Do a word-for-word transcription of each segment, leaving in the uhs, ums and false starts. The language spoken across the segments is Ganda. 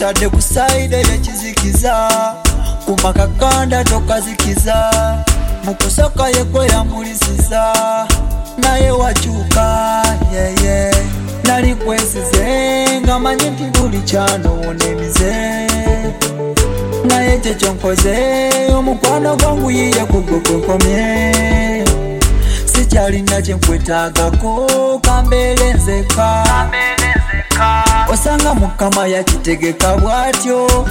Ontadde ku side y'ekizikiza kumakakanda tokazikiza mukusaka yekwe yamulisiza naye wakyuka yeah, yeah. Nali kwesize nga manyi nti buli kyanoona emize naye kyekyo nkoze omukwano gwangu yiye kugwe kwenkomye sikyalina kyenkwetaagako kambeere nzeka osanga mukama yakitegeka bwatyo.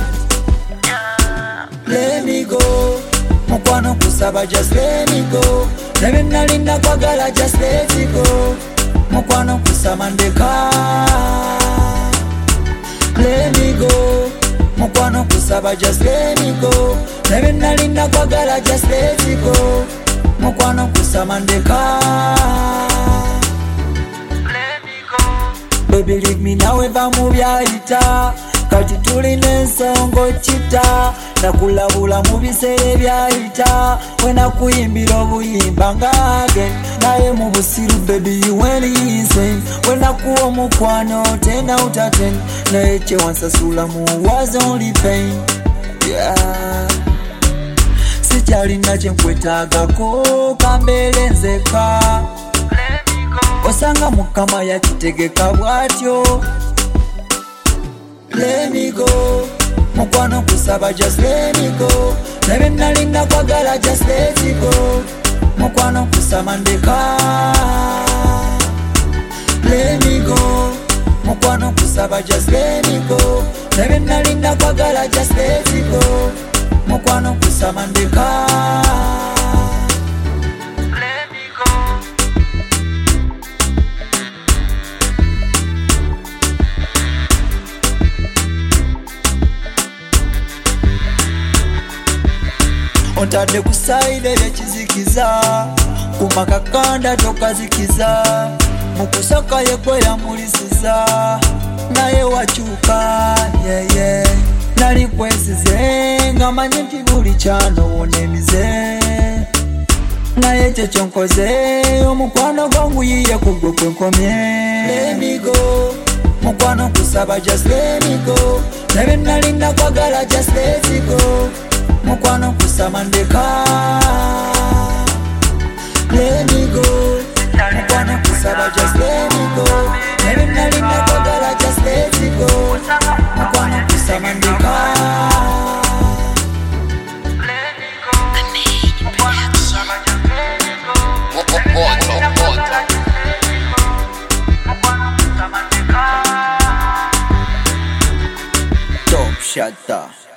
Let me go mukwano kusaba just let me go nebe nalinda kwagala just let it go mukwano kusaba ndeka. Let me go mukwano kusaba just let me go nebe nalinda kwagala just let it go mukwano kusaba ndeka. Baby leave me now eva mu byayita kati tulina ensongo kita nakulabula mu biseera ebyayita wenakuyimbira obuyimba ngage naye mu busiru baby you went insane wenakuwa omukwano ten out of ten naye kyewansasula mu was only pain yeah. Sikyalina kyenkwetaagako kambeere nzeka osanga mukama yakitegeka bwatyo. Let me go mukwano kusaba just let me go nebe nalinda kwagala just let it go mukwano kusaba ndeka. Let me go mukwano kusaba just let me go nebe nalinda kwagala just let it go mukwano kusaba ndeka. Ontadde ku side y'ekizikiza kumakakanda tokazikiza mukusaka yekwe yamulisiza naye wakyuka yeah, yeah. Nali kwesize nga manyi nti buli kyanoona emize naye kyekyo nkoze omukwano gwangu yiye kugwe kwenkomye. Let me go mukwano kusaba just let me go nebe nalinda kwagala just let it go mukwano kusaba ndeka. Let me go mukwano kusaba just let me go nebe nalinda kwagala just let it go mukwano kusaba ndeka. Top Shatta.